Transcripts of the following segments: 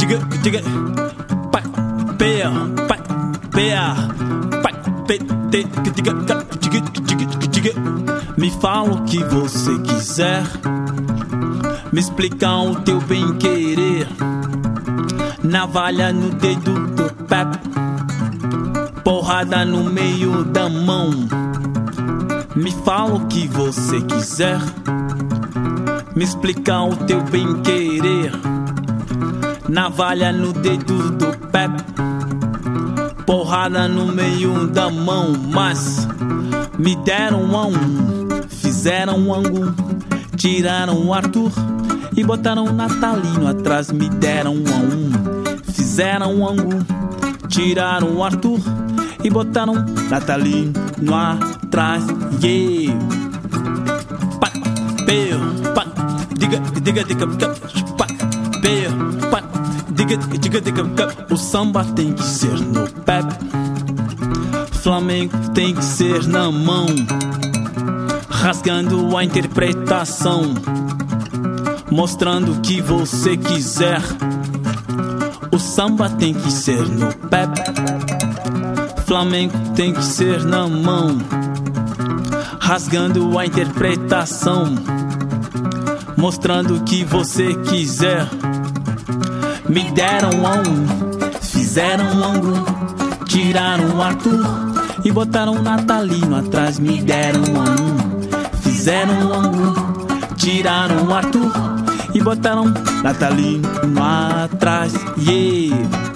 diga, diga, pa, pea, pa, pea, pa, pe, te, diga, diga, diga, diga. Me fala o que você quiser, me explica o teu bem querer. Navalha no dedo do pé, porrada no meio da mão. Me fala o que você quiser, me explica o teu bem querer. Navalha no dedo do pé, porrada no meio da mão. Mas me deram fizeram um ângulo, tiraram o Arthur e botaram o Natalino atrás. Me deram fizeram um ângulo, tiraram o Arthur e botaram Natalino atrás. Yeah. Pa, peu, pa, diga, diga, diga, pa, peu, pa, diga, diga, diga. O samba tem que ser no pé, Flamengo tem que ser na mão, rasgando a interpretação, mostrando o que você quiser. O samba tem que ser no pé, Flamengo tem que ser na mão, rasgando a interpretação, mostrando o que você quiser. Me deram fizeram um ângulo, tiraram o Arthur e botaram o Natalino atrás. Me deram fizeram um ângulo, tiraram o Arthur e botaram Natalino atrás. Yeah.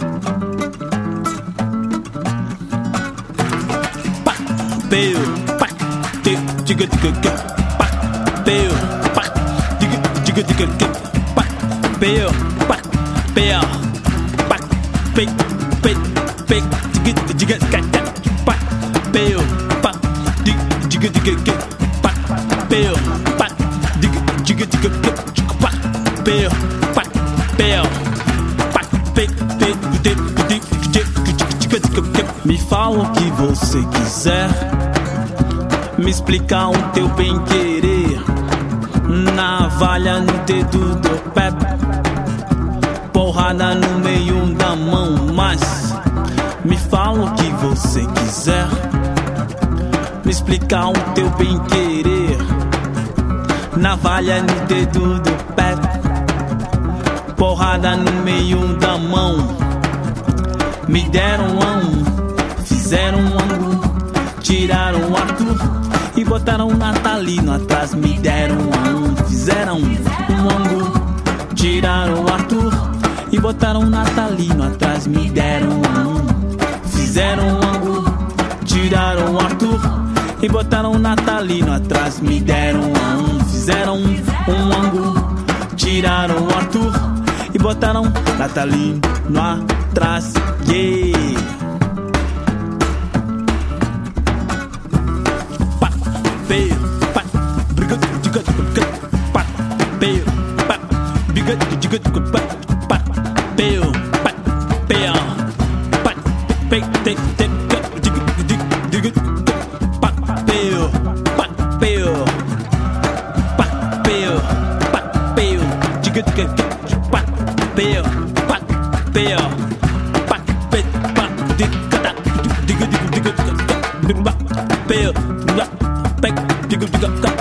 Pa, peu, pa, te, diga, diga, pa, peu, pa, diga, diga, diga, pa, peu, pa, peu, pa, pe, pe, pe, diga, diga, pa, peu, pa, diga, diga, diga, pa, peu, pa, diga, diga, diga, pa, peu, pa, peu, pa, pe, pe, diga. Me fala o que você quiser, me explica o teu bem querer. Navalha no dedo do pé, porrada no meio da mão. Mas me fala o que você quiser, me explica o teu bem querer. Navalha no dedo do pé, porrada no meio da mão. Me deram fizeram um ângulo, tiraram o Arthur e botaram o Natalino atrás. Me deram fizeram um ângulo, tiraram o Arthur e botaram o Natalino atrás. Me deram fizeram um ângulo, tiraram o Arthur e botaram o Natalino atrás. Me deram fizeram um ângulo, tiraram o Arthur e botaram Natalino atrás. Yeah. Pa, peu, pa, briga, diga, diga, pa, peu, pa, briga, diga, diga, pa, peu, pa, peu, pa, pe, te, te, diga, diga, diga, pa, peu, pa, peu, pa, peu, pa, peu, diga, diga, pa, peu, pa, peu. Diga, diga, diga, diga, diga, diga, diga, diga,